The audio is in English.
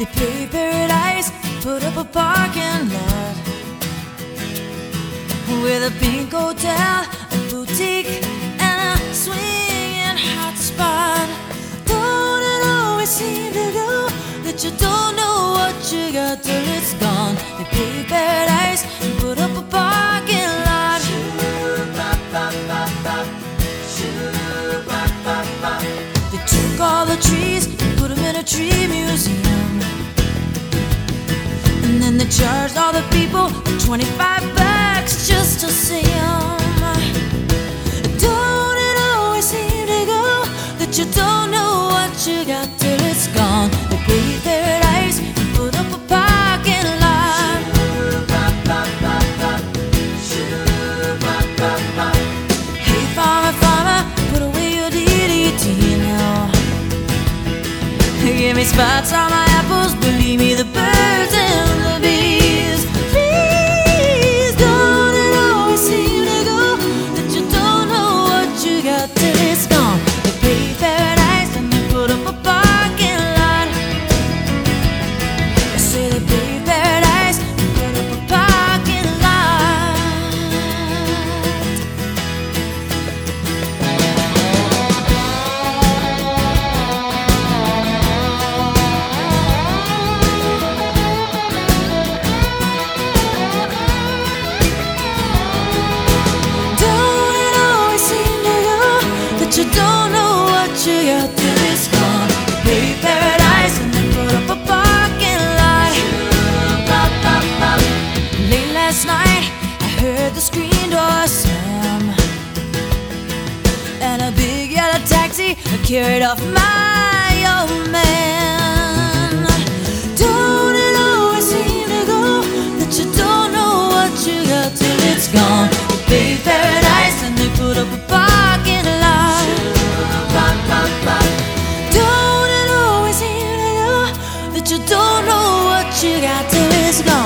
They paved paradise, put up a parking lot with a pink hotel, a boutique, and a swinging hot spot. Don't it always seem to go that you don't know what you got till it's gone? They paved paradise and put up a parking lot. They took all the trees and put them in a tree museum, and then they charged all the people $25 just to see them. Don't it always seem to go that you don't know what you got till it's gone? They paved paradise and put up a parking lot. Hey farmer, farmer, put away your DDT now. Give me spots on my apples, believe me, the birds and the bees. Please, don't it always seem to go that you don't know what you got till it's gone? They paved paradise and they put up a parking lot. I say they paved paradise and put up a parking lot. Don't it always seem to go that you don't know what you got till it's gone? They paved paradise and they put up a parking lot. Late last night I heard the screen door slam, and a big yellow taxi carried off my old man. Don't it always seem to go that you don't know what you got till it's gone? They paved paradise and they put up a parking lot. Don't it always seem to go that you don't know what you got till it's gone?